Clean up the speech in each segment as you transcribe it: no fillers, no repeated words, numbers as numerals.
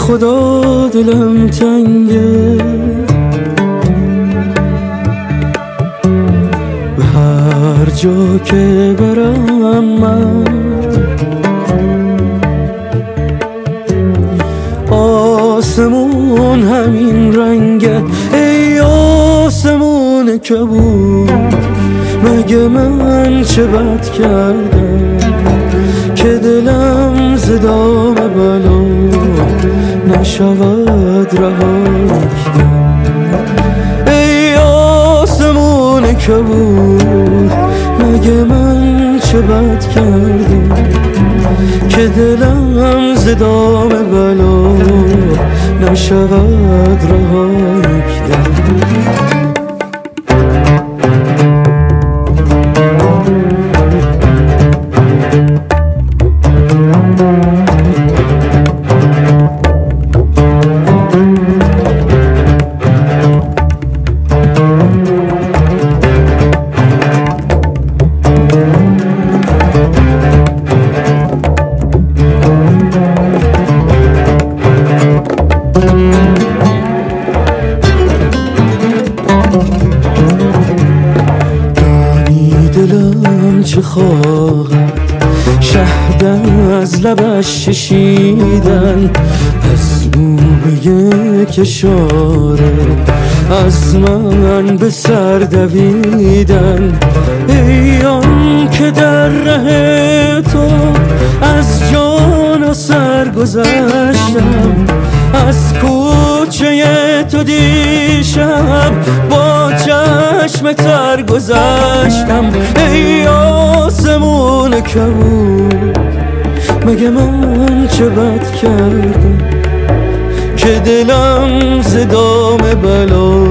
خدا دلم تنگه، به هر جا که برم من آسمون همین رنگه. ای آسمون کبود، مگه من چه بد کردم که دلم ز دام بلا نشود رها یکدم. ای آسمون کبود، مگه من چه بد کردم که دلم ز دام بلا نشود رها یکدم. دلم چه خواهد شهد از لبش ششیدن، از او به یک اشاره از من به سر دویدن. ای آن که در ره تو از جان و سر گذشتم، از کوچه تو دیشب با چشم تر گذشتم. ای آسمون کبود، مگه من چه بد کردم که دلم ز دام بلا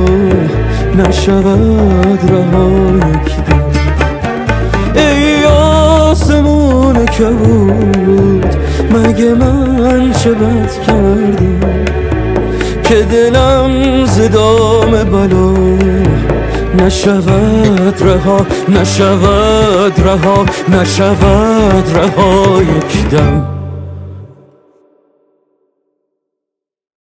نشود رها یکدم. ای آسمون کبود، مگه من چه بد کردم که دلم ز دام بلا نشود رها، نشود رها، نشود رها یکدم.